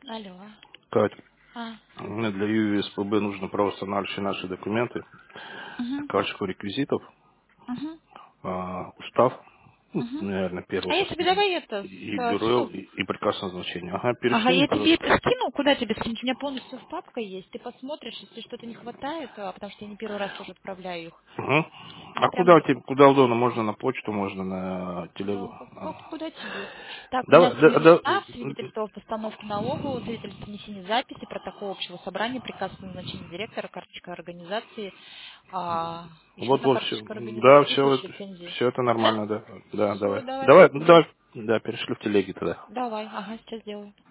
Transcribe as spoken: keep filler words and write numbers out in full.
Алло. Кать, А. мне для ю эс пэ бэ нужно правоустанавливающие наши документы, Угу. карточку реквизитов, Угу. а, устав, ну, Угу. наверное, А первый я тебе последний, давай это и с- ГРЛ, ссылку. и, и приказ назначения. Ага, Ага, перешли мне, я тебе пожалуйста. это скину. Куда тебе скинуть? У меня полностью в папка есть. Ты посмотришь, если что-то не хватает, а, потому что я не первый раз тоже отправляю их. Угу. Я А прям... куда тебе, куда удобно? Можно на почту, можно на телегу. Да, как, А. как- куда тебе? Так, у меня Давай, с вами да, да, устав, свидетельство о постановке налогового, свидетельство о внесении записи, протокол общего собрания, приказ о назначении директора, карточка организации, а, еще вот, одна вот, все. карточка Да, организации и все, ключ это, лицензии. все это Да? нормально, да. Да, Все, давай. давай Давай, ну, посмотрим. давай, да, перешли в телеги тогда. Давай, ага, сейчас сделаю.